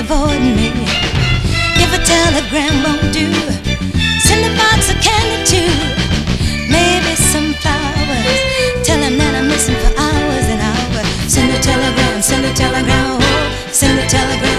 avoiding me. If a telegram won't do, send a box of candy too. Maybe some flowers. Tell him that I'm missing for hours and hours. Send a telegram, oh, send a telegram.